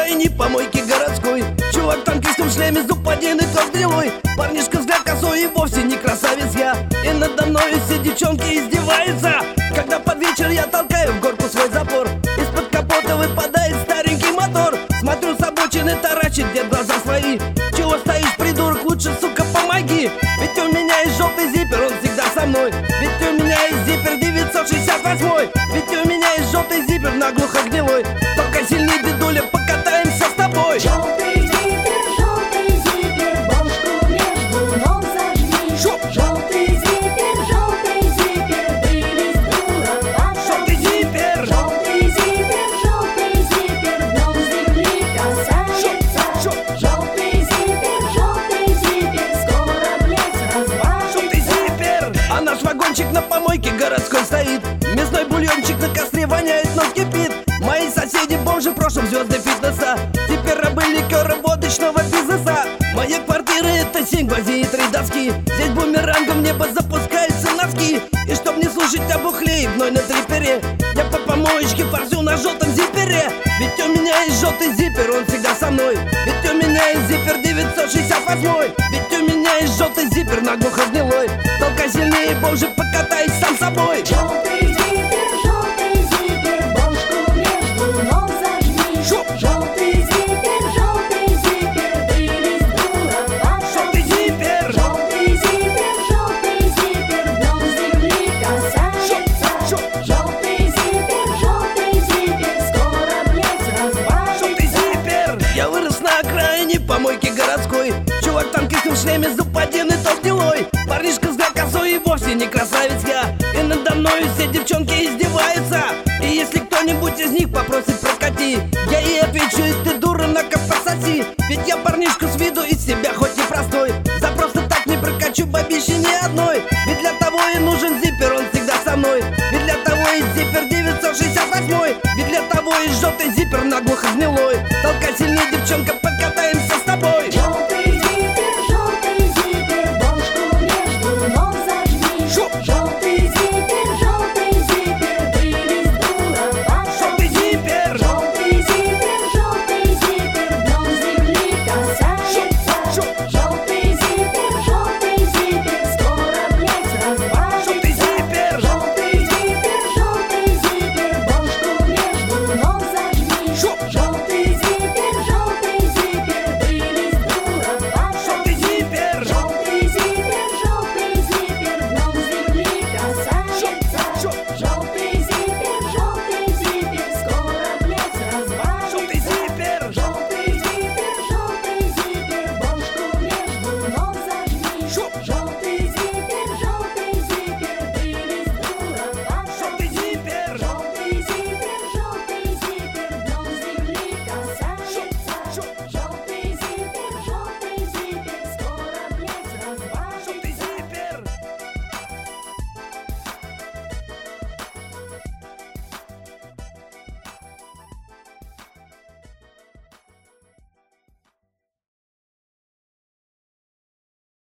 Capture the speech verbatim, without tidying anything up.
окраине помойки городской. Чувак в танкистском шлеме, зуб один и тот гнилой. Парнишка взгляд косой и вовсе не красавец я. И надо мною все девчонки издеваются. Когда под вечер я толкаю в горку свой запор, из-под капота выпадает старенький мотор. Смотрю с обочины, таращит дед глаза свои. Чего стоишь, придурок, лучше, сука, помоги. Ведь у меня есть желтый зиппер, он всегда со мной. Ведь у меня есть зиппер девятьсот шестьдесят восемь. Ведь у меня есть желтый зиппер наглухо гнилой. Только сильней, дедуля, покатаемся с тобой. Желтый зиппер, желтый зиппер, бошку между ног зажми. Шо? Желтый зиппер, желтый зиппер, вылез дура, Желтый зиппер! Желтый зиппер, желтый зиппер, дном земли касается. Шо? Желтый зиппер, желтый зиппер, скоро блеск развалится. Желтый зиппер! А наш вагончик на помойке городской стоит. Мясной бульончик на костре воняет, но кипит. Мои соседи бомжи, в прошлом звезды фитнеса, теперь рабы ликера водочного бизнеса. Моя квартира — это семь гвоздей и три доски. Здесь бумерангом в небо запускаются носки. И чтоб не слушать об ухле и гной на трипере, я по помоечке порзю на желтом зиппере. Ведь у меня есть желтый зиппер, он всегда со мной. Ведь у меня есть зиппер девятьсот шестьдесят восемь. Ведь у меня есть желтый зиппер наглухо гнилой. Толкай сильнее, бомжи, покатайся сам собой. Желтый зиппер, желтый зиппер, бошку между ног зажми. Шо? Желтый зиппер, желтый зиппер, вылез дура, Желтый зиппер! Желтый зиппер, желтый зиппер, дном земли касается. Шо? Желтый зиппер, желтый зиппер, скоро блеск развалится. Желтый зиппер! Я вырос на окраине помойки городской. Чувак в танкистском шлеме, зуб один и тот гнилой. Парнишка взгляд косой и вовсе не красавец я. И надо мною все девчонки издеваются. И если кто-нибудь из них попросит прокати, я ей отвечу: и ты дура, на-ка пососи. Ведь я парнишка с виду из себя хоть и простой. За просто так не прокачу бабищи ни одной. Ведь для того и нужен зиппер, он всегда со мной. Ведь для того и зиппер девятьсот шестьдесят восемь. Ведь для того и желтый зиппер наглухо гнилой. Толкай сильнее,